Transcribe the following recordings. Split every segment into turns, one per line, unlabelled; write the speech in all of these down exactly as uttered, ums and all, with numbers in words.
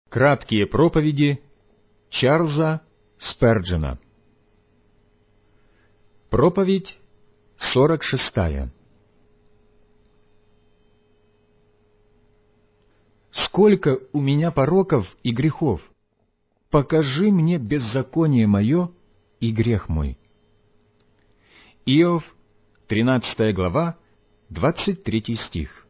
Краткие проповеди Чарльза Сперджена. Проповедь сорок шестая. «Сколько у меня пороков и грехов! Покажи мне беззаконие мое и грех мой». Иов, тринадцатая глава, двадцать третий стих.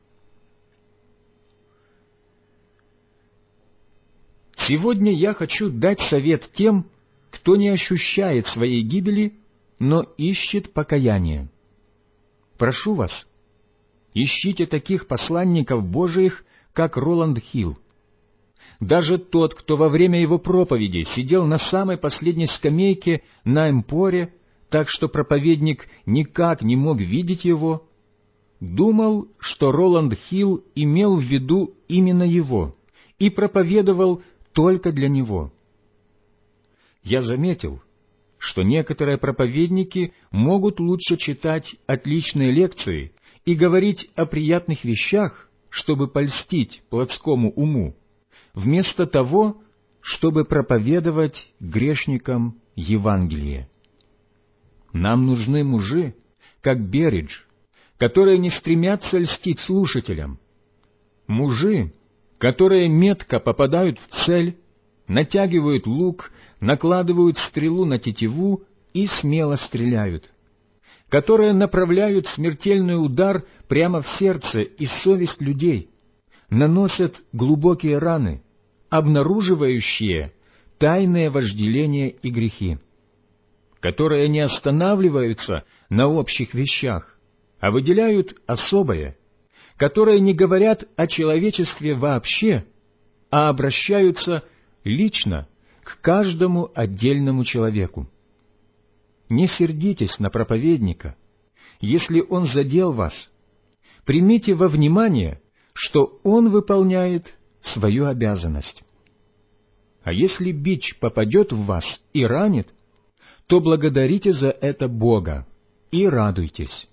Сегодня я хочу дать совет тем, кто не ощущает своей гибели, но ищет покаяния. Прошу вас, ищите таких посланников Божиих, как Роланд Хилл. Даже тот, кто во время его проповеди сидел на самой последней скамейке на эмпоре, так что проповедник никак не мог видеть его, думал, что Роланд Хилл имел в виду именно его и проповедовал только для него. Я заметил, что некоторые проповедники могут лучше читать отличные лекции и говорить о приятных вещах, чтобы польстить плотскому уму, вместо того, чтобы проповедовать грешникам Евангелие. Нам нужны мужи, как Беридж, которые не стремятся льстить слушателям, мужи, которые метко попадают в цель, натягивают лук, накладывают стрелу на тетиву и смело стреляют, которые направляют смертельный удар прямо в сердце и совесть людей, наносят глубокие раны, обнаруживающие тайное вожделение и грехи, которые не останавливаются на общих вещах, а выделяют особое, которые не говорят о человечестве вообще, а обращаются лично к каждому отдельному человеку. Не сердитесь на проповедника, если он задел вас. Примите во внимание, что он выполняет свою обязанность. А если бич попадет в вас и ранит, то благодарите за это Бога и радуйтесь.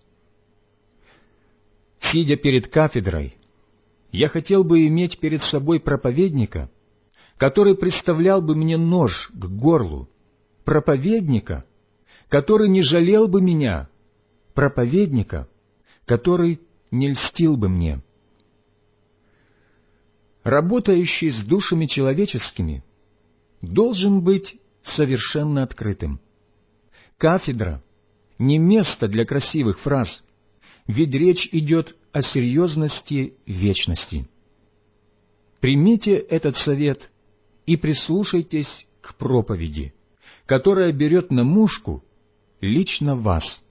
Сидя перед кафедрой, я хотел бы иметь перед собой проповедника, который приставлял бы мне нож к горлу, проповедника, который не жалел бы меня, проповедника, который не льстил бы мне. Работающий с душами человеческими должен быть совершенно открытым. Кафедра — не место для красивых фраз, ведь речь идет о серьезности вечности. Примите этот совет и прислушайтесь к проповеди, которая берет на мушку лично вас.